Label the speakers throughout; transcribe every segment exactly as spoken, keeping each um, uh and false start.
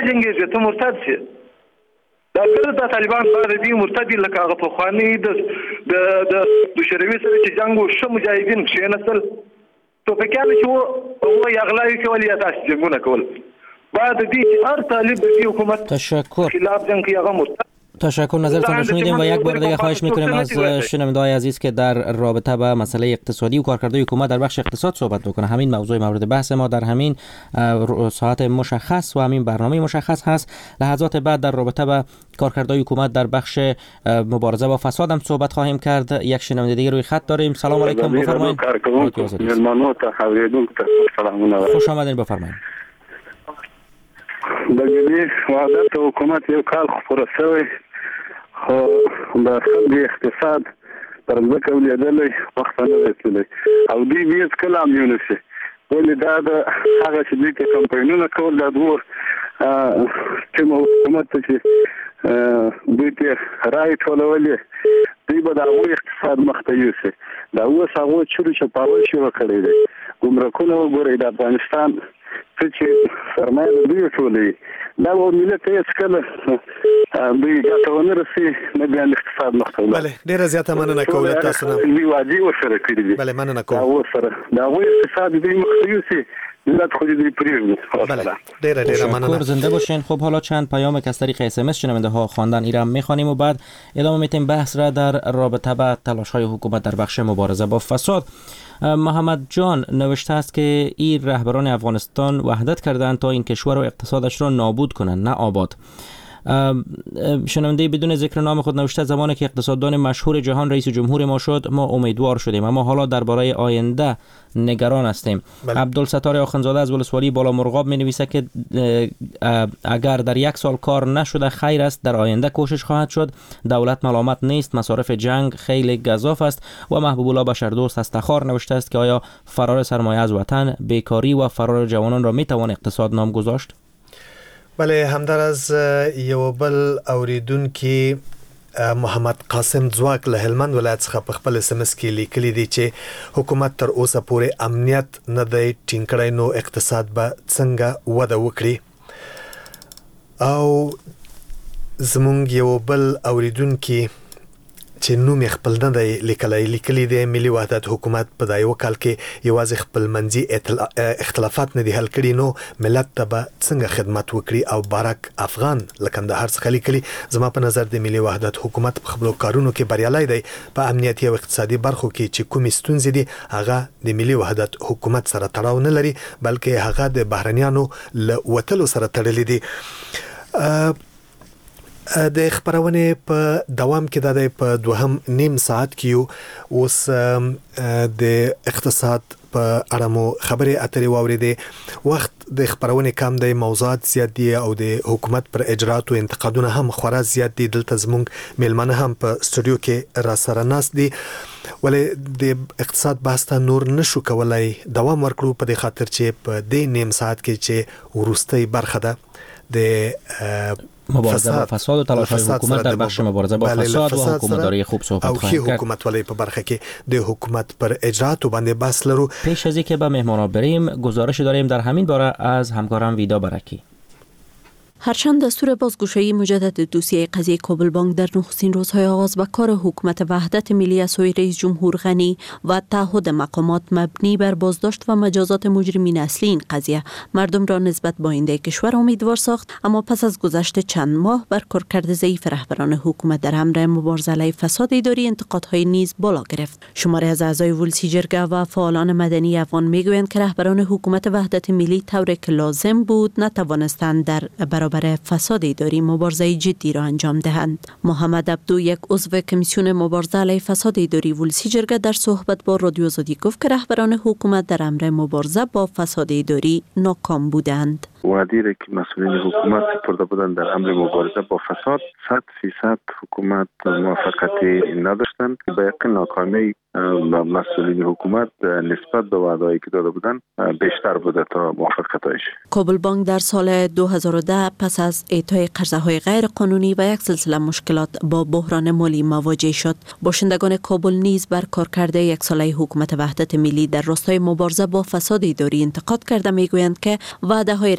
Speaker 1: جنګېږي ته مرتد شي. دا کله د طالبان بعد دې مرتد لکه هغه پخواني د د د شوروي سره چې جنګ وشو مجاهدین کښېنستل ټوپکیان چې وو یغلاوي کول یا داسې جنګونه کول. بعد دې هر طالب د حکومت
Speaker 2: تشکر
Speaker 1: خلاف جنگ که هغه مرتد.
Speaker 2: تشکر. نظرتون رو شنیدیم و یک بار دیگه خواهش میکنیم از شنونده‌های عزیز که در رابطه با مسئله اقتصادی و کارکردهای حکومت در بخش اقتصاد صحبت بکنه. همین موضوع مورد بحث ما در همین ساعت مشخص و همین برنامه مشخص هست. لحظات بعد در رابطه با کارکردهای حکومت در بخش مبارزه با فساد هم صحبت خواهیم کرد. یک شنونده دیگه روی خط داریم. سلام علیکم، بفرمایید. خوش آمدین، بفرمایید.
Speaker 3: د ملي وحدت حکومت یو کال خبره شوی خو د خلکو اقتصاد پر ځکه ولیدلی وخت نه رسېدلی او دوی بیت کله هم یو نشي ولې دا د هغه چې دوی ته کمپاینونه کول دا دوه کوم حکومت چې دوی ته رایې ټولولې دوی به د هغوی اقتصاد مخته یوسي. دا اوس هغوی چورو چپاول شروع کړی دی. ګمرکونه وګورئ د افغانستان څه چې سرمایه دوی ټولوي دا به ملت هېڅ کله دوی ګټه ونه رسي نه بیا اقتصاد مخته ولاړ.
Speaker 4: بله، ډېره زیاته مننه کوو له تاسو نه.
Speaker 3: دوی وعدې ورسره کړي دي.
Speaker 4: بله، مننه کوو.
Speaker 3: دا ورسره د هغوی اقتصاد دوی مخته یوسي ملت خود دوی پرېږدي.
Speaker 4: بله، ډېره ډېره مننه.
Speaker 2: زنده باشین. خب حالا چند پیام که از طریق اس ام اس شنونده ها خواندن ایران میخوانیم و بعد ادامه میتیم بحث را در رابطه با تلاش های حکومت در بخش مبارزه با فساد. محمد جان نوشته است که این رهبران افغانستان وحدت کردند تا این کشور و اقتصادش را نابود کنند، نه آباد. شنونده بدون ذکر نام خود نوشته زمانی که اقتصاددان مشهور جهان رئیس جمهور ما شد ما امیدوار شدیم اما حالا درباره آینده نگران هستیم. عبدالستار آخوندزاده از ولسوالی بالا مرغاب می نویسه که اگر در یک سال کار نشده خیر است، در آینده کوشش خواهد شد. دولت ملامت نیست، مصارف جنگ خیلی گزاف است. و محبوب الله بشردوست از تخار نوشته است که آیا فرار سرمایه از وطن، بیکاری و فرار جوانان را می توان اقتصاد نام گذاشت؟
Speaker 4: بله، همدار از یو بل اوریدونکي محمد قاسم ځواک له هلمند ولایت څخه په خپل اس ام اس کې لیکلي دي چې حکومت تر اوسه پورې امنیت نه دی ټینګ کړی نو اقتصاد به څنګه وده وکړي. او زمونږ یو بل اوریدونکي چې نوم یې خپل نه دی لیکلی لیکلی دی ملي وحدت حکومت په دا یو کال کې یوازې خپلمنځي اختلافات نه دي حل کړي نو ملت ته به څنګه خدمت وکړي. او بارک افغان له کندهار څخه لیکلي زما په نظر د ملي وحدت حکومت په خپلو کارونو کې بریالی دی. په امنیتي او اقتصادي برخو کې چې کومې ستونزې دي هغه د ملي وحدت حکومت سره تړاو نه لري بلکې هغه د بهرنیانو له وتلو سره تړلي دي. د خبرونه په دوام کې د په دوهم نیم ساعت کې اوس د اقتصاد په اړه مو خبرې اترې واورېدې. وخت د خبرونه کم دی، موضوعات زیات دي او د حکومت پر اجرات او انتقادونه هم خورا زیات دي. دلته زموږ میلمانه هم په استودیو کې را سره ناست دي ولې د اقتصاد بحث ته نور نشو کولای دوام ورکړو په دې خاطر چې په دې نیم ساعت کې چې ورستۍ برخه ده د
Speaker 2: مبارزه با فساد و تلاش های حکومت در بخش مبارزه با فساد و حکومتداری خوب صحبت خواهیم کرد.
Speaker 4: حکومت ولی په برخه کې د حکومت پر اجرات باندې بحث لرو.
Speaker 2: پیش از اینکه به مهمانا بریم گزارش داریم در همین باره از همکارم ویدا برکی.
Speaker 5: هرچند دستور بازگشایی مجدد دوسیه قضیه کابل بانک در نخستین روزهای آغاز به کار حکومت وحدت ملی از سوی رئیس جمهور غنی و تعهد مقامات مبنی بر بازداشت و مجازات مجرمین اصلی این قضیه مردم را نسبت به آینده کشور امیدوار ساخت، اما پس از گذشت چند ماه بر کارکرد ضعیف رهبران حکومت در امر مبارزه علیه فساد اداری انتقادهای نیز بالا گرفت. شماری از اعضای ولسی جرگه و فعالان مدنی افغان میگویند که رهبران حکومت وحدت ملی طوری که لازم بود نتوانستند در برای فساد اداری مبارزه جدی را انجام دهند. محمد عبدو یک عضو کمیسیون مبارزه علیه فساد اداری ولسی جرگه در صحبت با رادیو آزادی گفت که رهبران حکومت در امر مبارزه با فساد اداری ناکام بودند.
Speaker 6: وعده را که مسئولین حکومت سپرده بودند در امر مبارزه با فساد صد فیصد حکومت موافقتی نداشتند. با یقین ناکامی مسئولین حکومت نسبت به وعده‌ای که داده بودند بیشتر بوده تا موافقتش.
Speaker 5: کابل بانک در سال دو هزار و ده پس از اعطای قرضه‌های غیر قانونی و یک سلسله مشکلات با بحران مالی مواجه شد. باشندگان کابل نیز بر کارکرد یک ساله حکومت وحدت ملی در راستای مبارزه با فساد اداری انتقاد کرده میگویند که وعده‌های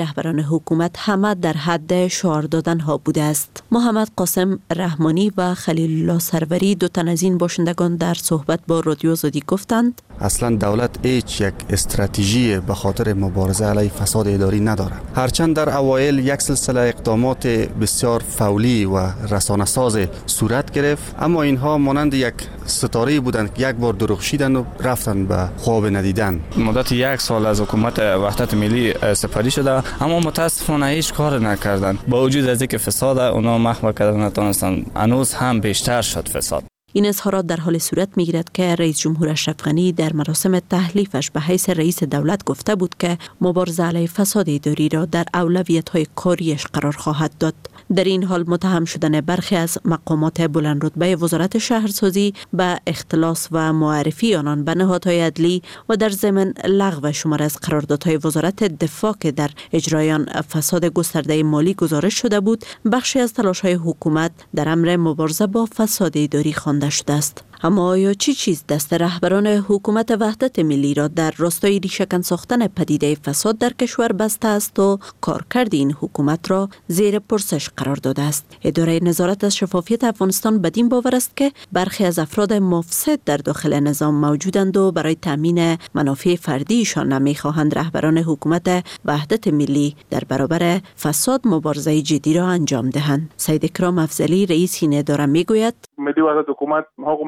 Speaker 5: رهبران حکومت همه در حد شعار دادن ها بوده است. محمد قاسم رحمانی و خلیل الله سروری دو تن از این باشندگان در صحبت با رادیو آزادی گفتند
Speaker 7: اصلا دولت هیچ یک استراتژی به خاطر مبارزه علیه فساد اداری نداره. هرچند در اوایل یک سلسله اقدامات بسیار فولی و رسانه‌ساز صورت گرفت، اما اینها مانند یک ستاره بودند که یک بار درخشیدند و رفتن به خواب ندیدن.
Speaker 8: مدت یک سال از حکومت وحدت ملی سپری شده، اما متاسفانه هیچ کار نکردند. با وجود از اینکه فساد اونا محو کردن نتونستن، هنوز هم بیشتر شد فساد.
Speaker 5: این اظهارات در حال صورت می‌گیرد که رئیس جمهور اشرف غنی در مراسم تحلیفش به حیث رئیس دولت گفته بود که مبارزه علیه فساد اداری را در اولویت‌های کاریش قرار خواهد داد. در این حال متهم شدن برخی از مقامات بلند رتبه وزارت شهرسازی به اختلاس و معرفی آنان به نهادهای عدلی و در ضمن لغو شمار از قراردادهای وزارت دفاع که در اجرای آن فساد گسترده مالی گزارش شده بود، بخشی از تلاش‌های حکومت در امر مبارزه با فساد اداری خوانده شده است. اما آیا چی چیز دست رهبران حکومت وحدت ملی را در راستای ریشه‌کن ساختن پدیده فساد در کشور بسته است و کارکرد این حکومت را زیر پرسش قرار داده است؟ اداره نظارت از شفافیت افغانستان بدین باور است که برخی از افراد مفسد در داخل نظام موجودند و برای تامین منافع فردیشان نمی‌خواهند رهبران حکومت وحدت ملی در برابر فساد مبارزه جدی را انجام دهند. سید اکرام افضلی رئیس این اداره میگوید
Speaker 9: ملی وحدت حکومت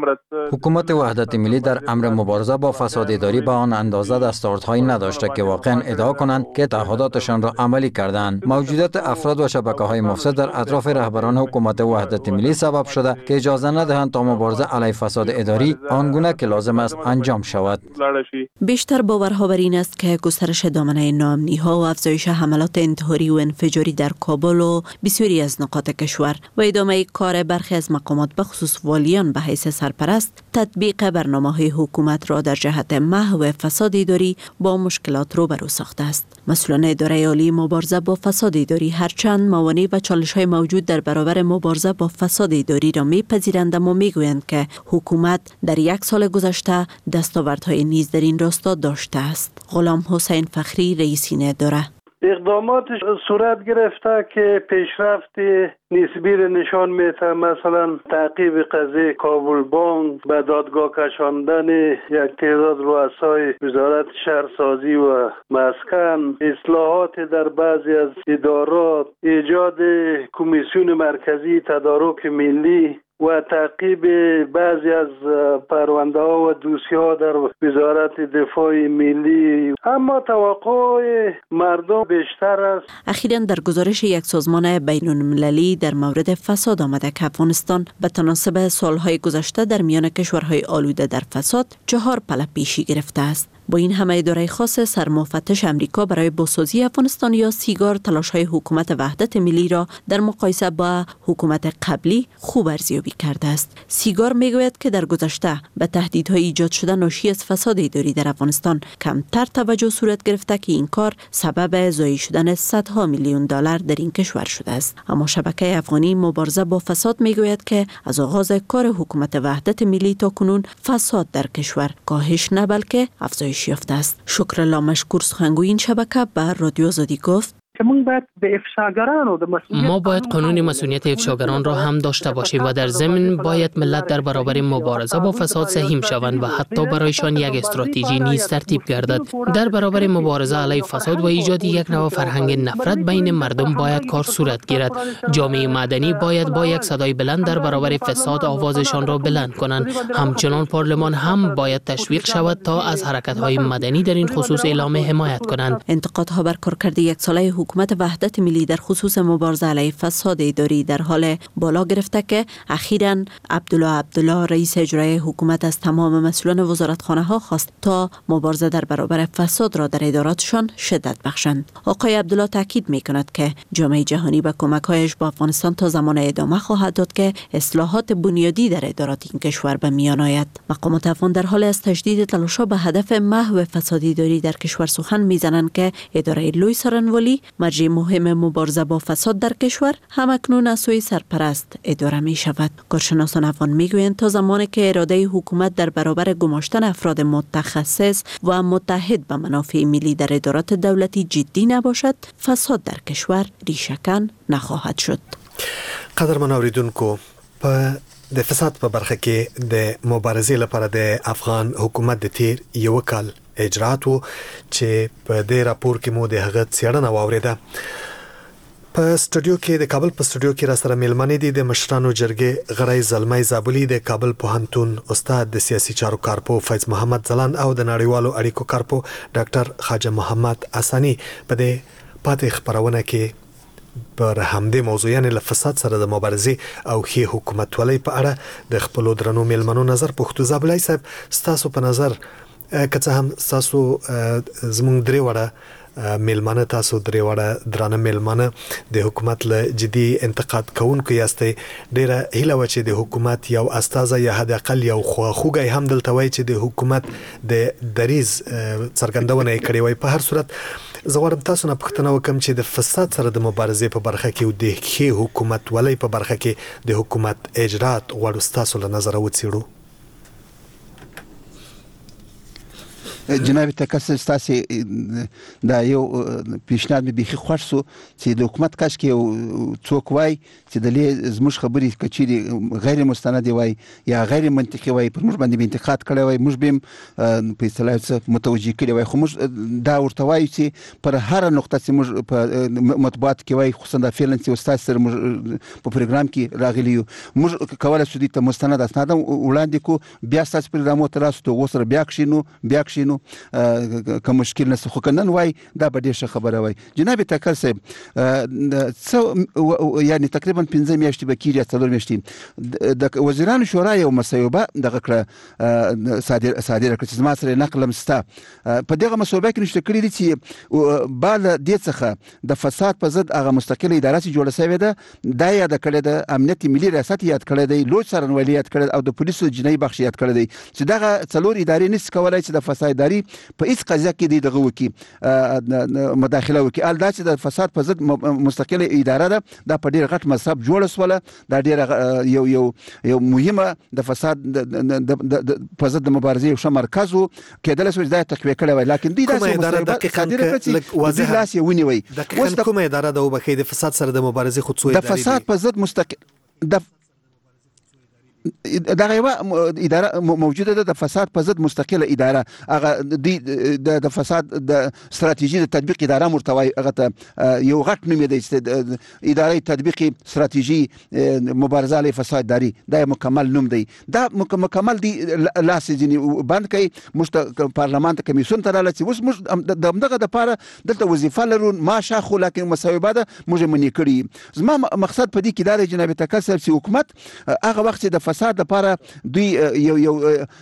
Speaker 10: حکومت وحدت ملی در امر مبارزه با فساد اداری به آن اندازه دستاوردهایی نداشته که واقعا ادعا کنند که تعهداتشان را عملی کردند. موجودیت افراد و شبکه‌های مفسد در اطراف رهبران حکومت وحدت ملی سبب شده که اجازه ندهند تا مبارزه علیه فساد اداری آنگونه که لازم است انجام شود.
Speaker 5: بیشتر باورها بر این است که گسترش دامنه ناامنی‌ها و افزایش حملات انتحاری و انفجاری در کابل و بسیاری از نقاط کشور و ادامه کار برخی از مقامات به خصوص والیان به حیث سرپرست تطبیق برنامه‌های حکومت را در جهت محو فساد اداری با مشکلات روبرو ساخته است. مسئولان اداره عالی مبارزه با فساد اداری هرچند موانع و چالش‌های موجود در برابر مبارزه با فساد اداری را می‌پذیرند، اما می‌گویند که حکومت در یک سال گذشته دستاوردهای نیز در این راستا داشته است. غلام حسین فخری رئیس این اداره:
Speaker 11: اقدامات صورت گرفته که پیشرفت نسبی نشان میده، مثلا تعقیب قضیه کابل بانک، به دادگاه کشاندن یک تعداد رؤسای وزارت شهرسازی و مسکن، اصلاحات در بعضی از ادارات، ایجاد کمیسیون مرکزی تدارک ملی و تعقیب بعضی از پرونده ها و دوسیه ها در وزارت دفاع ملی. اما توقع مردم بیشتر است.
Speaker 5: اخیراً در گزارش یک سازمان بین المللی در مورد فساد آمده که افغانستان به تناسب سالهای گذشته در میان کشورهای آلوده در فساد چهار پله پیشی گرفته است. با این همه اداره خاص سرمفتش امریکا برای بازسازی افغانستان یا سیگار تلاش‌های حکومت وحدت ملی را در مقایسه با حکومت قبلی خوب ارزیابی کرده است. سیگار میگوید که در گذشته به تهدیدهای ایجاد شده ناشی از فساد اداری در افغانستان کمتر توجه صورت گرفته که این کار سبب ضایع شدن صدها میلیون دلار در این کشور شده است. اما شبکه افغانی مبارزه با فساد میگوید که از آغاز کار حکومت وحدت ملی تا کنون فساد در کشور کاهش نه بلکه افزایش یافته است. شکرالله مشکور سخنگوی این شبکه به رادیو آزادی گفت:
Speaker 12: ما باید قانون مسئولیت افشاگران را هم داشته باشیم و در ضمن باید ملت در برابر مبارزه با فساد سهیم شوند و حتی برایشان یک استراتژی نیز ترتیب گردد. در برابر مبارزه علیه فساد و ایجاد یک نوع فرهنگ نفرت بین مردم باید کار صورت گیرد. جامعه مدنی باید با یک صدای بلند در برابر فساد آوازشان را بلند کنند. همچنان پارلمان هم باید تشویق شود تا از حرکت‌های مدنی در این خصوص اعلام حمایت کنند.
Speaker 5: انتقادها بر کارکرد یک ساله حکومت وحدت ملی در خصوص مبارزه علیه فساد اداری در حال بالا گرفته که اخیراً عبدالله عبدالله رئیس اجرایی حکومت از تمام مسئولان وزارتخانه ها خواست تا مبارزه در برابر فساد را در اداراتشان شدت بخشند. آقای عبدالله تاکید می‌کند که جامعه جهانی به کمک‌هایش با افغانستان تا زمان ادامه خواهد داد که اصلاحات بنیادی در ادارات این کشور به میان آید. مقامات افغان در حال از تجدید تلاش‌ها به هدف محو فساد اداری در کشور سخن می‌زنند که اداره لوی سارنوالی مرجع مهم مبارزه با فساد در کشور همکنون از سوی سرپرست اداره می شود. کارشناسان افغان می گویند تا زمانی که اراده حکومت در برابر گماشتن افراد متخصص و متحد به منافع ملی در ادارات دولتی جدی نباشد، فساد در کشور ریشه‌کن نخواهد شد.
Speaker 4: قدرمن اوریدونکو، په د فساد په برخه کې د مبارزې لپاره د افغان حکومت د تیر یو کال اجرات وو چې په دې راپور کې مو د هغه څېړنه واوریده. په سټوډیو کې د کابل په سټوډیو کې را سره میلمنې دي د مشرانو جرګې غړی زلمۍ زابلي، د کابل پوهنتون استاد، د سیاسي چارو کارپو فیض محمد ځلاند او د نړیوالو اړیکو کارپو ډاکټر خواجه محمد اسانی. په دې پاتې خبرونه کې پر همدې موضوع یعنی له فساد سره د مبارزې او ښې حکومتولۍ په اړه د خپلو درنو میلمنو نظر پوښتو. زابلي صاحب، ستاسو په نظر که څه هم ستاسو زموږ درې وړه میلمانه تاسو درې وړه درانه میلمانه د حکومت له جدي انتقاد کوونکو یاستئ، ډیره هیله وه چې د حکومت یو استازی یا حداقل یو خواخوږی هم دلته وایي چې د حکومت د دریځ څرګندونه یې کړې وای. په هر صورت زه غواړم تاسو نه پوښتنه وکړم چې د فساد سره د مبارزې په برخه کې او د ښې حکومتولۍ په برخه کې د حکومت اجرات غواړو ستاسو له نظره وڅېړو.
Speaker 9: جناب تکسر، ستاسو دا یو پیشنهاد مې بیخي خوښ سو چې د حکومت کاش کې یو څوک وای چې د لې زموږ خبرې کچېرې غیر مستندې وای یا غیر منطقي وای، پر موږ باندې انتقاد کړی وای، موږ به هم په اصطلاح څه متوجه کړی وای، خو موږ دا ورته وایو چې پر هره نقطه چې موږ په مطبوعات کې وای، خصوصا د فعلا چې استاد سره موږ په پروګرام کې راغلی یو، موږ کولای شو دې ته مستند اسناد وړاندې کو، بیا ستاسو پروګرامو ته راسو ته وسره بیا کښینو بیا کښینو که مشکل نشته. خو که نن وای دا به ډېره ښه خبره وای. جناب تکل صاحب، څه یعنې تقریبا پنځه میاشتې به کېږي یا څلور میاشتې د وزیرانو شورا یو مصوبه دغه کړه صادره کړه چې زما سره یې نقل هم شته. په دغه مصوبه کې نشته کړي دي چې بعد دې څخه د فساد په ضد هغه مستقله اداره چې جوړه شوې ده دا یاد کړې ده، امنیت ملي ریاست یاد کړی دی، لوی څارنوالي یاد کړی او د پولیسو جنایي بخش یاد کړی دی چې دغه څلور ادارې نشي کولای چې د فساد په هیڅ قضیه کې دی دغه وکي مداخله وکي. ال دا چې د فساد په ضد مستقله اداره ده دا په ډیر غټ مصرف جوړه سوله، دا ډیر یو یو یو مهمه د فساد په ضد د مبارزې یو ښه مرکز و، کېدلی شو چې دا تقویه کړی وای، لکن دوی داسې مصیبه واضح لاس یې ونیوی.
Speaker 4: اوس کومه اداره ده وبخښئ د فساد سره د مبارزې خو څو
Speaker 9: د فساد په ضد مستقل د دغه یو اداره موجوده ده د فساد په ضد مستقله اداره، هغه د فساد د استراتیژي د تطبیق اداره مرتوی، هغه ته یو غټ نوم دی چې اداره تطبیق استراتیژي مبارزه علیه فساد داری، دا مکمل نوم دی، دا مکمل دی لاس ځینې بند کوي. موږ پارلمان ته کمیسیون ته راغله چې اوس موږ د همدغه دپاره دلته وظیفه لرو، معاش اخلو، لکن مصوبه ده موږ یې منې کړي. زما مقصد په دې کې دا دی جناب تکل صاحب چې حکومت هغه وخت چې د فساد لپاره دوی یو یو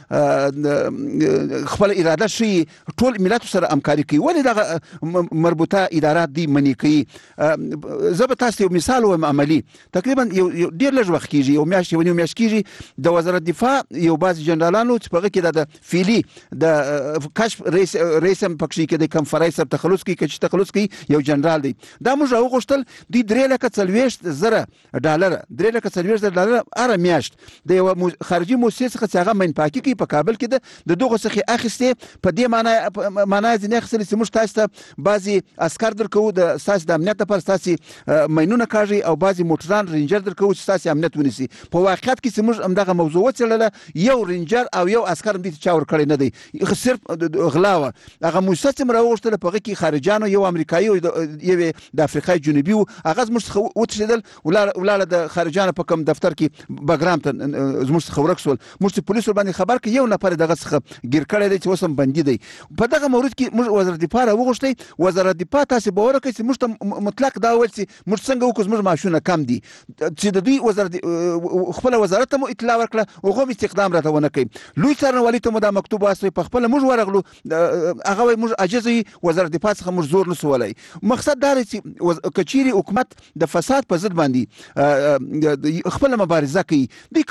Speaker 9: خپل اراده شي ټول ملت سره همکاري کوي، ولې دغه مربوطه ادارات دی منې کوي. زه به تاسو یو مثال وایم عملي، تقریبا یو ډېر لږ وخت کېږي، یو میاشت یو نیم میاشت کېږي، د وزارت دفاع یو بعضې جنرالانو چې په هغه کې د فعلي د کشف رئیس رئیس هم پکښې کې د کنفرانس سره تخلص کوي، که چې تخلص کوي یو جنرال دی، دا موږ راوغوښتل دوی درې لکه څلوېښت زره ډالره درې لکه څلوېښت زره ډالره هره میاشت د یو خارجي موسسې څخه چې هغه منپاکي کوي په کابل کې ده د دغو څخه اخیستې. په دې معنا معنا ځینې اخیستلې چې موږ تاسو ته بعضې عسکر درکوو د ستاسې د امنیت لپاره، ستاسې مینونه کاږي، او بعضې موټران رینجر درکوو چې ستاسې امنیت ونیسي. په واقعیت کې چې موږ همدغه موضوع وڅېړله، یو رینجر او یو عسکر هم دې ته چا ورکړی نه دی، صرف غلا وه. هغه موسسه چې مو راوغوښتله په هغه کې خارجیانو، یو امریکایي او یو د افریقای جنوبي و، هغه زموږ څخه وتښتېدل، ولاړه د خارجیانو په کوم دفتر کې بګرام ته زموږ څخه ورک شول. موږ چې پولیسو باندې خبر کړ یو نفر دغه څخه ګیر کړی دی چې اوس هم بندي دی. په دغه مورد کې موږ وزارت دفاع راوغوښتی، وزارت دفاع تاسې باور وکړئ چې موږ ته مطلق دا وویل چې موږ څنګه وکړو، زموږ معاشونه کم دي، چې د دوی وزارت خپله وزارت ته مو اطلاع ورکړه، هغه هم استقدام راته ونه کوي. لوی څارنوالي ته مو دا مکتوب واستوی، په خپله موږ ورغلو، هغه وایي موږ عاجزه یو، وزارت دفاع څخه موږ زور نسو ولی. مقصد دا دی چې که چیرې حکومت د فساد په ضد باندې خپله مبارزه کوي، دوی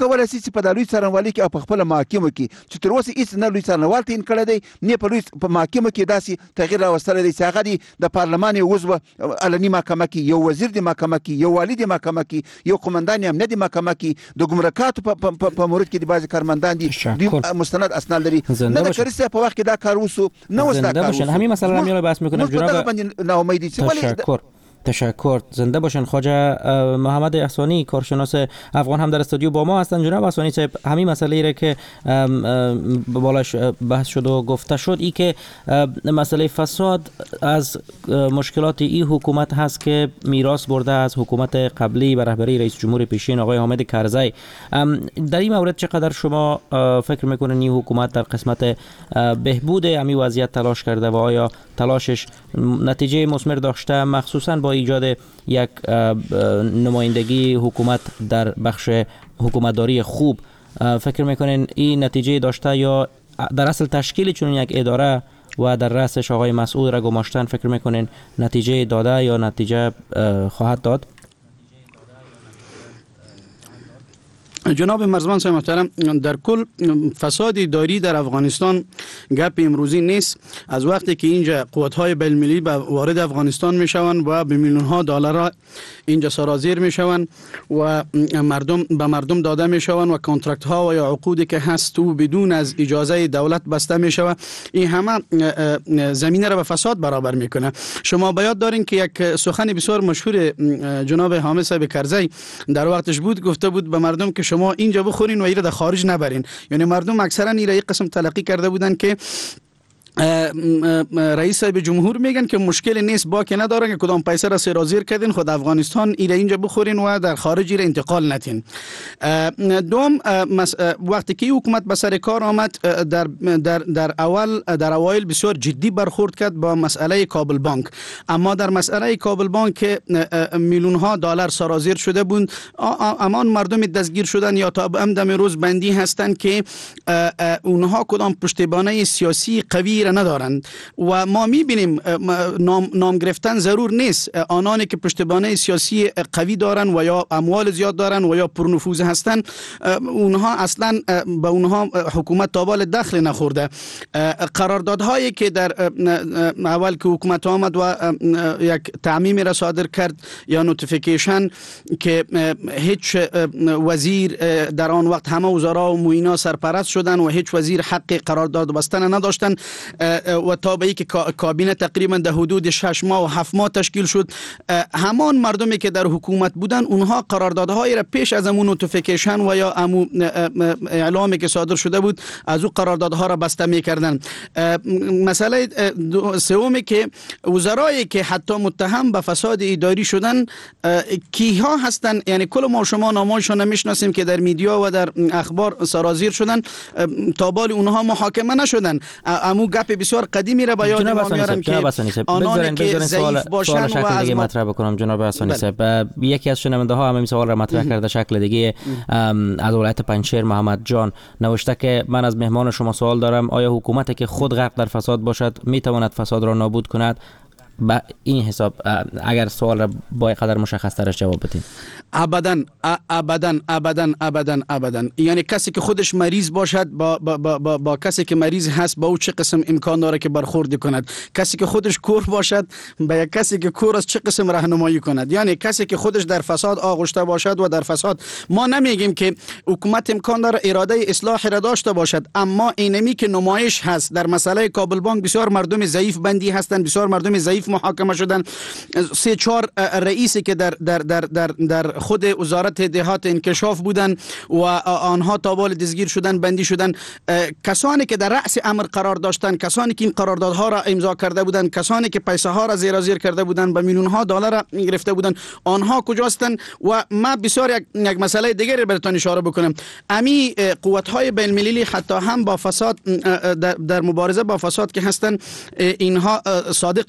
Speaker 9: کولای شي چې په دالوي څارنوالي کې او په خپل محاکمو کې چې تر اوسه هیڅ نه لوی څارنوال تعین کړی دی نه په لوی په محاکمو کې داسې تغییر راوستلی دی چې هغه دی د پارلمان یو عضو علني محکمه کې یو وزیر د محکمه کې یو والی د محکمه کې یو قومندان امنیت د محکمه کې د ګمرکاتو په مورد کې د بعض کارمندان دي دوی مستند اسناد لري نه د کریسه په وخت کې دا کار وسو نه وستا کار وسو
Speaker 2: همین مثلا میره بحث میکنم جناب
Speaker 9: ناامیدی
Speaker 2: تشکر تشکر. زنده باشن. خواجه محمد احسانی کارشناس افغان هم در استودیو با ما هستند. جناب احسانی صاحب، همین مسئله را که بالاش بحث شد و گفته شد ای که مسئله فساد از مشکلات این حکومت هست که میراث برده از حکومت قبلی به رهبری رئیس جمهور پیشین آقای حامد کرزی. در این مورد چقدر شما فکر میکنید این حکومت در قسمت بهبود همین وضعیت تلاش کرده و آیا تلاشش نتیجه مثمر داشته، مخصوصا با ایجاد یک نمایندگی حکومت در بخش حکومتداری خوب؟ فکر میکنین این نتیجه داشته یا در اصل تشکیل چون یک اداره و در رأسش آقای مسعود را گماشتن فکر میکنین نتیجه داده یا نتیجه خواهد داد؟
Speaker 13: جناب مرزبان صاحب محترم، در کل فساد اداری در افغانستان گپ امروزی نیست. از وقتی که اینجا قوت‌های بین‌المللی وارد افغانستان میشوند و به میلیون‌ها دلار اینجا سرازیر میشوند و مردم به مردم داده میشوند و کانترکت ها و یا عقودی که هست و بدون از اجازه دولت بسته میشود، این همه زمینه را به فساد برابر میکنه. شما باید دارین که یک سخن بسیار مشهور جناب حامد صاحب کرزی در وقتش بود، گفته بود به مردم که شما اینجا بخورین و ایره در خارج نبرین. یعنی مردم اکثرا این را یک قسم تلقی کرده بودن که رئیس صاحب جمهور میگن که مشکل نیست، با که نداره که کدام پیسه را سرازیر کردین خود افغانستان ایره اینجا بخورین و در خارج ایره انتقال نتین. دوم، وقتی که حکومت به سر کار آمد در در در اول در اوایل بسیار جدی برخورد کرد با مسئله کابل بانک، اما در مسئله کابل بانک میلیون ها دلار سرازیر شده بود. اما مردم دستگیر شدن یا تا امدم روز بندی هستند که اونها کدام پشتیبانی سیاسی قوی ندارند و ما میبینیم نام, نام گرفتن ضرور نیست. آنانی که پشتیبانی سیاسی قوی دارند و یا اموال زیاد دارند و یا پرنفوذ هستند، اونها اصلا به اونها حکومت تابال دخل نخورده. قراردادهایی که در اول که حکومت آمد و یک تعمیم را صادر کرد یا نوتیفیکیشن که هیچ وزیر در آن وقت همه وزرا و معینا سرپرست شدند و هیچ وزیر حق قرارداد بستن نداشتند و تابعی که کابینه تقریبا در حدود شش ماه و هفت ماه تشکیل شد، همان مردمی که در حکومت بودن اونها قراردادهای را پیش از امون نوتیفیکیشن و یا امو اعلامی که صادر شده بود از او قراردادها را بسته می‌کردند. مسئله سومی که وزرایی که حتی متهم به فساد اداری شدن کیها هستند، یعنی کل ما شما نامایشان نمیشناسیم که در میدیا و در اخبار سرازیر شدن، تابال اونها محاکمه نشدن. امو گپ بسیار قدیمی را به یاد ما میارم که آنانی که ضعیف باشن و از
Speaker 2: دیگه مطرح بکنم. جناب احسانی صاحب، یکی از شنونده ها همین سوال را مطرح کرده شکل دیگه از ولایت پنجشیر محمد جان نوشته که من از مهمان شما سوال دارم، آیا حکومتی که خود غرق در فساد باشد میتواند فساد را نابود کند؟ با این حساب اگر سوال را با قدر مشخص ترش جواب بدین.
Speaker 13: ابدا ابدا ابدا ابدا ابدا یعنی کسی که خودش مریض باشد با با, با, با, با کسی که مریض هست با او چه قسم امکان داره که برخورد کند؟ کسی که خودش کور باشد با یک کسی که کور است چه قسم راهنمایی کند؟ یعنی کسی که خودش در فساد آغشته باشد و در فساد، ما نمیگیم که حکومت امکان داره اراده اصلاح را داشته باشد، اما اینمی که نمایش هست در مسئله کابل بانک، بسیار مردم ضعیف بندی هستند، بسیار مردم ضعیف محاکمه شدن. سه چهار رئیسی که در در در در, در خود وزارت دهات انکشاف بودن و آنها تابال دستگیر شدن، بندی شدن. کسانی که در رأس امر قرار داشتن، کسانی که این قراردادها را امضا کرده بودند، کسانی که پیسه ها را زیر زیر کرده بودند، به میلیون ها دلار گرفته بودند، آنها کجاستند؟ و ما بسیار یک, یک مسئله دیگری براتون اشاره بکنم. امی قوت های بین المللی حتی هم با فساد در, در مبارزه با فساد که هستند، اینها صادق نیستند با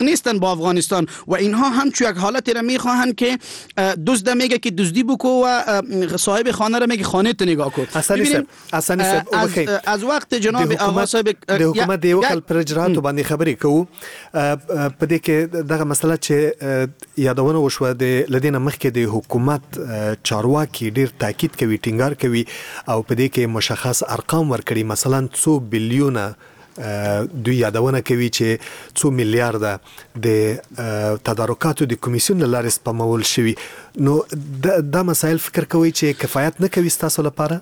Speaker 13: با افغانستان و اینها هم چو یک حالت را میخواهند که دزد میگه که دزدی بکو و صاحب خانه را میگه خانه تو نگاه کن.
Speaker 4: ببینیم از,
Speaker 13: از وقت جناب آقا صاحب
Speaker 4: د حکومت د وکل پر اجراتو باندې خبرې کوو په دې کې دغه مسله چې یادونه وشوه د لدینه مخکې د حکومت چارواکي ډیر تاکید کوي ټینګار کوي او په دې کې مشخص ارقام ورکړي، مثلا څو بلیونه دوی یادونه کوي چې څو میلیارډ د تدارکاتو د کمیسیون لارې سپمول شوي. نو دا مسایل فکر کوي چې کفایت نه کوي ستاسو لپاره؟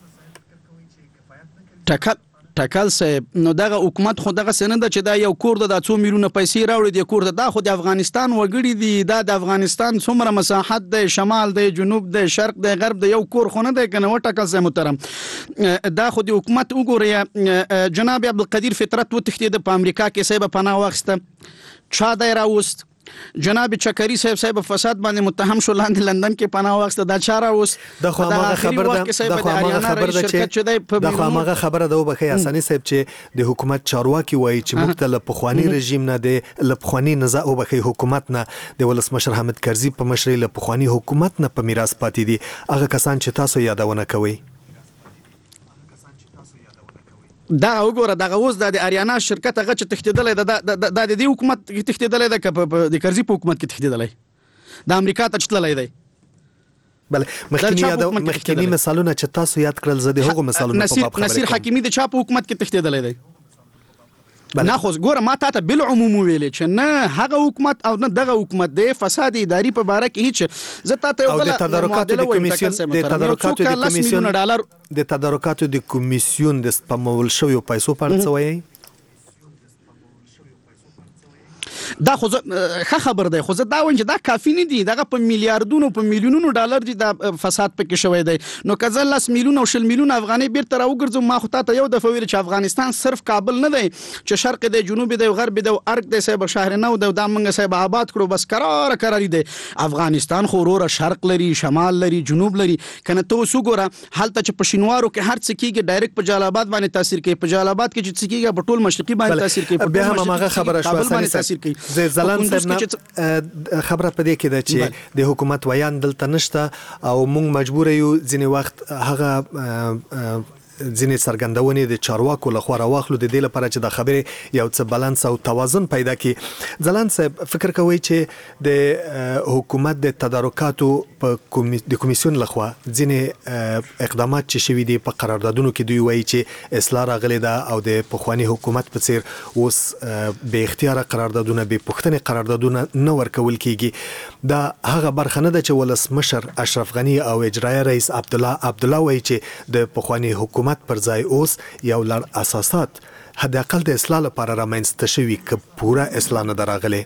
Speaker 13: ټکل ټکل صاحب نو دغه حکومت خو دغه سند چې دا یو کور د څو میلیونه پیسې راوړي د کور د خو د افغانستان وګړي دي، دا د افغانستان څومره مساحت د شمال د جنوب د شرق د غرب د یو کور خو نه دی کنه. و ټکل صاحب محترم دا خو د حکومت وګوري جناب عبدالقدیر فطرت و تختید په امریکا کې صاحب پناه واخسته، چا دی راوست جناب چکری صاحب صاحب فساد باندې متهم شو، لاندې لندن کې پناه واخسته، دا چاره اوس
Speaker 4: د خو هغه خبر ده د خو هغه خبر ده چې د خو هغه خبره ده وبخي اساني صاحب چې د حکومت چارواکي وایي چې مختلف پخوانی رژیم نه د لپخوانی نزاع وبخي حکومت نه د ولسمشر حامد کرزي په مشرۍ لپخوانی حکومت نه په میراث پاتې دي. هغه کسان چې تاسو یادونه کوي
Speaker 13: دا وګوره دغه اوس د اریانا شرکت هغه چې تختیدلې د د د د حکومت تختیدلې د د کرزي په حکومت کې تختیدلې د امریکا ته چتللې دی.
Speaker 4: بل مخکینی یاد مخکینی مثالونه چې تاسو یاد کړل زده هغه مثالونه په باب خبرې
Speaker 13: نصیر حکیمی د چا په حکومت کې تختیدلې دی. نه خو ګوره ما ته بل عموم ویلې چې نه هغه حکومت او نه دغه حکومت د فساد اداري په باره کې هیڅ زه ته یو
Speaker 4: د تدارکاتو د کمیسیون د تدارکاتو د کمیسیون د تدارکاتو د کمیسیون د سپمول شوی پیسو په اړه څه وایي؟
Speaker 13: دا خو ښه خبر دی، خو زه دا وایم چې دا کافي نه دي، دغه په میلیارډونو په میلیونونو ډالر دي دا فساد پکې شوی دی. نو که زه لس میلیونه او شل میلیونه افغانۍ بیرته راوګرځم ما خو تاته یو دفعه ویل چې افغانستان صرف کابل نه دی چې شرق دی جنوب دی غرب دی ارګ دی صاحب شهر نو دی دا موږ صاحب آباد کړو بس قرار قراری دی. افغانستان خو وروره شرق لري شمال لري جنوب لري کنه ته اوس وګوره هلته چې په شینوارو کې هر څه کېږي ډایرکټ په جلال آباد باندې تاثیر کوي، په جلال آباد کې چې څه کېږي په ټول مشرقي باندې تاثیر کوي،
Speaker 4: بیا هم هغه خبره شو اسانه تاثیر کوي. زه زلان صاحب خبره پدې کې ده چې د حکومت ویان دلته نشته او موږ مجبور یو ځینې وخت هغه ځینې څرګندونې د چارواکو لخوا راواخلو د دې لپاره چې د خبرې یو څه بالانس او توازن پیدا کړي. ځلان صاحب فکر کوي چې د حکومت د تدارکاتو په د کمیسیون لخوا ځینې اقدامات چې شوي دي په قراردادونو کې دوی وایي چې اصلاح راغلې ده او د پخواني حکومت په څیر اوس بې اختیاره قراردادونه بې پوښتنې قراردادونه نه ورکول کیږي. دا هغه برخه نه ده چې ولسمشر اشرف غنی او اجرایه رئیس عبدالله عبدالله وایي چې د پخواني حکومت پر ځای اوس یو لړ اساسات حد اقل د اصلاح لپاره رامنځته شوي که پوره اصلاح نه ده راغلې.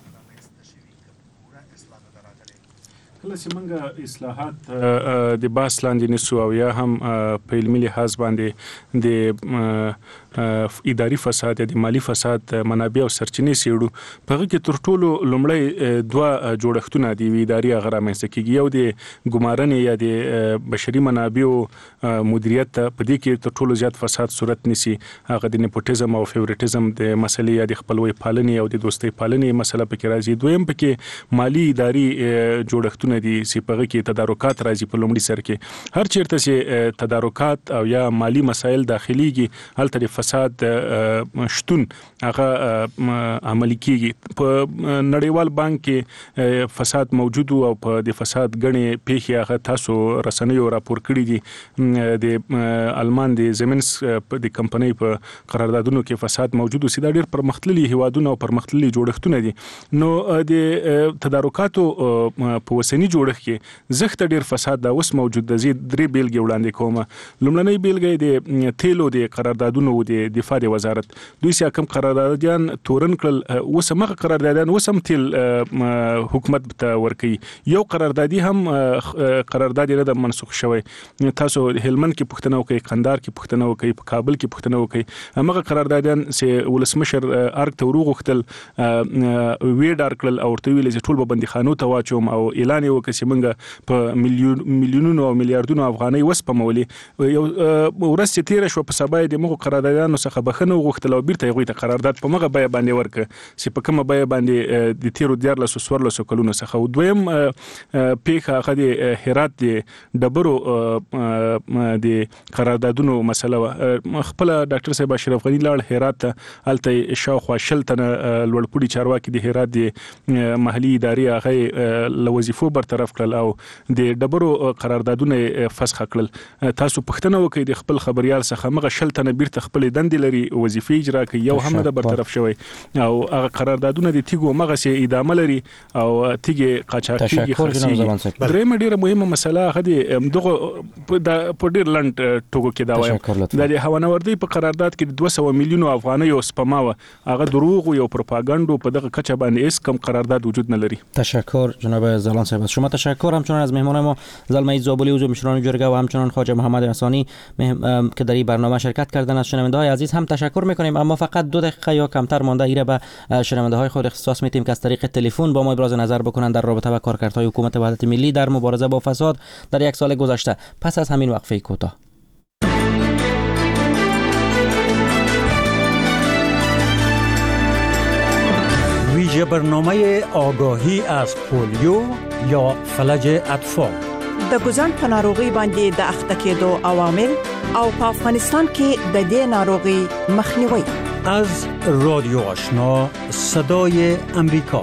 Speaker 14: کله چې موږ اصلاحات د باس لاندې نیسو او یا هم په علمي لحاظ باندې د اداري فساد یا د مالی فساد منابع او سرچینې څېړو په هغه کې تر ټولو لومړی دوه جوړښتونه دي اداري هغه رامنځته کېږي، یو د ګمارنې یا د بشري منابعو مدیریت ته په دې کې تر ټولو زیات فساد صورت نیسي، هغه د نیپوټیزم او فیوریټیزم د مسلې یا د خپلوۍ پالنې او د دوستۍ پالنې مسله پکې راځي. دویم پکې مالی اداري جوړښتونه دي چې په هغه کې تدارکات راځي په لومړي سر کې. هر چیرته چې تدارکات او یا مالی مسایل داخليږي هلته د فساد شتون هغه عملي کیږي. په نړیوال بانک کې فساد موجود او په د فساد غني پیښې هغه تاسو رسنیو راپور کړی دي د آلمان د زمینس د کمپنۍ په قراردادونو کې فساد موجود او سیده ډېر پرمختللي هیوادونه او پرمختللي جوړښتونه دي. نو د تدارکاتو په وسنی جوړښت کې زخت ډېر فساد دا اوس موجود دی. درې بیلګې وړاندې کوم. لومړنۍ بیلګه د تیلو د قراردادونو د دفاع د وزارت دوی چې کوم قراردادیان تورن کړل اوس هم قراردادیان اوس هم تیل حکومت ته ورکوي. یو قراردادي هم قرارداد نه د منسوخ شوی. تاسو هلمند کې پښتنه وکي، قندهار کې پښتنه وکي، په کابل کې پښتنه وکي، هغه قراردادیان چې ولسمشر ارګ ته وروغتل وی ډار کړل او ورته ویل چې ټول به بندیخانو ته واچوم او اعلان یې وکړ چې موږ په میلیون میلیونونو او میلیارډونو افغانۍ وسپمولې. یو ورځ چې تیره شوه په سبا یې د موږ قرارداد کارګرانو څخه بخښنه وغوښتل او بیرته هغوی ته قرارداد په مغه بیه باندې ورکړ چې په کومه بیه باندې د تیرو دیارلسو څوارلسو کلونو څخه. او دویم پیښه هغه د هرات د ډبرو د قراردادونو مسله و. خپل ډاکټر صاحب اشرف غنی لاړ هرات ته، هلته شاوخوا شل تنه لوړپوړي چارواکي د هرات د محلي ادارې هغه له وظیفو برطرف کړل او د ډبرو قراردادونه فسخ کړل. تاسو پښتنه وکړئ د خپل خبريال څخه مغه شل تنه بیرته خپل دندې لري، وظیفې اجرا کوي، یو هم د برطرف شوی او هغه قراردادونه د تیګو مغه سي ادامه لري او تیګي قاچاقي خرسي. درېمه ډیره مهمه مسله هغه د دغه په ډیر لند ټوګو کې دا وایم د هوانوردی په قرارداد کې دوه سوه میلیون افغانۍ او سپماوه هغه دروغ او پروپاګاندا په دغه کچه باندې اس کم قرارداد وجود نه لري.
Speaker 2: تشکر جناب زلان صاحب. از شما تشکر همچنان از مهمان ما زلمه زابلی عضو مشران جرگه و همچنان خواجه محمد حسانی که در این برنامه شرکت کردن. از شنونده های عزیز هم تشکر میکنیم، اما فقط دو دقیقه یا کمتر مانده ایره به شنونده های خود اختصاص میتیم که از طریق تلفن با ما ابراز نظر بکنند در رابطه با کارکردهای حکومت وحدت ملی در مبارزه با فساد در یک سال گذشته. پس از همین وقفه کوتاه
Speaker 15: ویژه برنامه آگاهی از پولیو یا فلج اطفال
Speaker 16: د ګوزن په ناروغي باندې د اخته کېدو عوامل او په افغانستان کې د دې ناروغي مخنیوي.
Speaker 15: از رادیو آشنا صدای امریکا.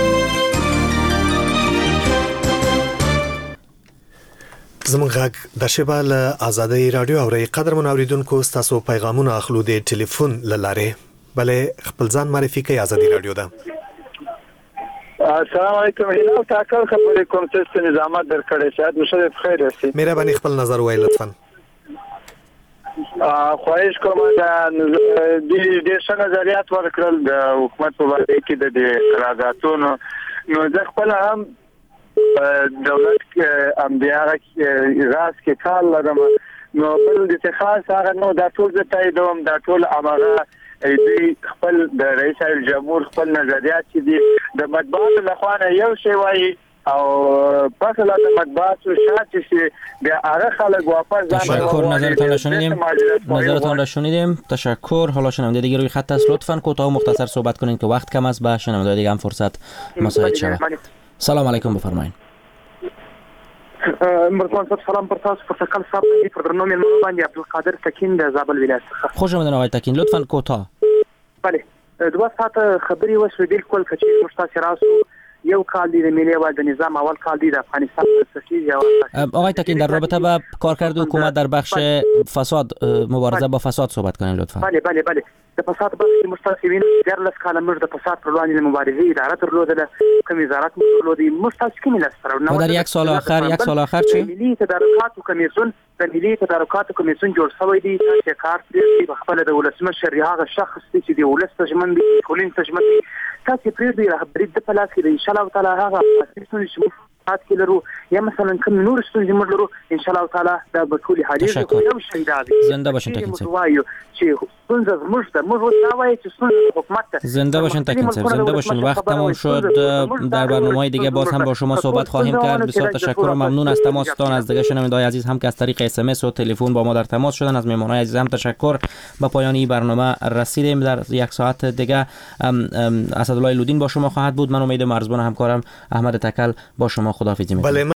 Speaker 4: زمونږ غږ د شبال آزادۍ رادیو اوري. قدرمن اوریدونکو تاسو پیغامونه اخلو د ټلیفون لاره. بله خپل ځان معرفي کوي. آزادۍ رادیو ده.
Speaker 17: السلام علیکم. هیله تاکل خبرې کوم چې نظامات درکړې شاید مشه بخیر اوسئ.
Speaker 4: مهرباني خپل نظر وایي لطفا.
Speaker 17: خواهش کوم د دې څه نظریات ورکړل د حکومت په وړاندې کې د قراردادونو نو د خپل هم دولت کې امبیاره راس کې کار لرم نو بل د خاص هغه نو د ټول د تاییدوم د ټول امره ایدی خپل د رئیس جمهور خپل نظریات چې دي د مطبوعاتو لخوا یو شی وایي او پس لا د مطبوعاتو شاته شي بیا هغه خلک واپس
Speaker 2: تشکر. نظرتان را شنیدیم نظرتان را شنیدیم تشکر. حالا شنونده دیگه روی خط است، لطفاً کوتاه و مختصر صحبت کنین که وقت کم است، به شنونده دیگه هم فرصت مساعد شود. سلام علیکم، بفرمایید.
Speaker 18: مرحبا، سلام بر تاسو. پرتکل صاحب دی پر برنامه مو باندې عبدالقادر تکین د زابل ولایت څخه.
Speaker 2: خوش آمدید آقای تکین، لطفاً کوتاه.
Speaker 18: بله دوه ساعته خبري وشو بالکل کچې مشتاق راسو یو کال دی د ملي وال د نظام اول کال دی د افغانستان سفیر یا
Speaker 2: آقای تکین در رابطه با کارکرد حکومت در بخش فساد مبارزه با فساد صحبت کنین لطفاً.
Speaker 18: بله بله بله د فساد بخش مستقیمین دیارلس کاله موږ د فساد پر وړاندې مبارزه اداره درلوده، کوم وزارت موږ درلودي مستقیمین سره.
Speaker 2: در یک سال آخر یک سال آخر چی؟
Speaker 18: ملي تدارکات کمیسیون د ملي تدارکات کمیسیون جوړ شوی دی چې کار پرې په خپل د ولسمشر هغه شخص چې د ولس تجمن دي کولین تجمن دي تاسو پرې دی رهبری د پلاس کې ان شاء الله تعالی هغه پاتې چې مفاد کې لرو یا مثلا کوم نور ستونزې موږ لرو ان شاء الله تعالی دا به ټول حاضر یو شي دا
Speaker 2: زنده باشین تکین صاحب.
Speaker 18: وایو چې ستونزه موږ ته موږ وایو چې ستونزه حکومت
Speaker 2: زنده باشین تکین صاحب، زنده باشین. وقت تمام شد، در برنامه‌های دیگه باز هم با شما صحبت خواهیم کرد. بسیار تشکر و ممنون از تماستان. از دیگه شنونده‌های عزیز هم که از طریق اس ام اس و تلفن با ما در تماس شدن، از مهمانان عزیز هم تشکر. به پایان این برنامه رسیدیم. در یک ساعت دیگه اسدالله لودین با شما خواهد بود. من امید مرزبان همکارم احمد تکل با شما خداحافظی می‌کنم.